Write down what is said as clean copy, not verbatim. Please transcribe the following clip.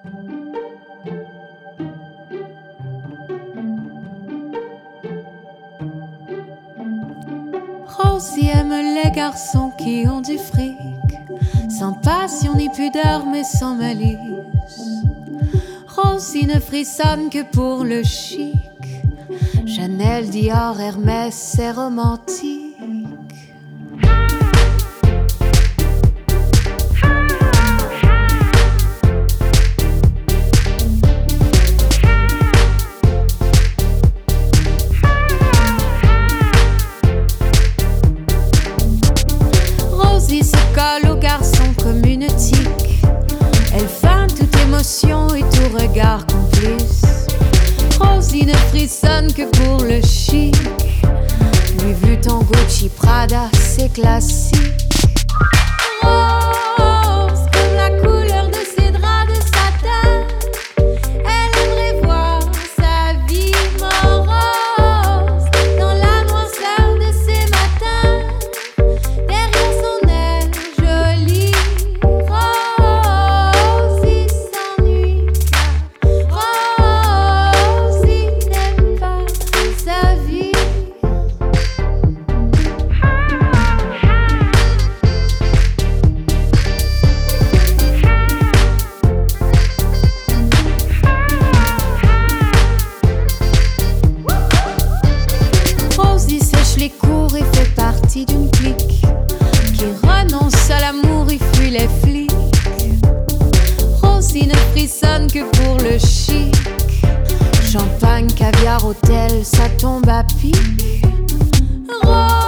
Rosie aime les garçons qui ont du fric, sans passion ni pudeur mais sans malice. Rosie ne frissonne que pour le chic. Chanel, Dior, Hermès, c'est romantique. Rosie se colle aux garçons comme une tique. Elle feint toute émotion et tout regard complice. Rosie ne frissonne que pour le chic. Lui vu en Gucci, Prada, c'est classique. Rose comme la couleur de ses draps de satin. Elle aimerait voir sa vie morose dans la noirceur de ses matins. Derrière son aile jolie, Rosie s'ennuie car Rosie n'aime pas sa vie. Rosie sèche les cours et fait partie d'une clique qui renonce à l'amour et fuit les flics. Rosie ne frissonne que pour le chic. Champagne, caviar, hôtel, ça tombe à pic. Rosie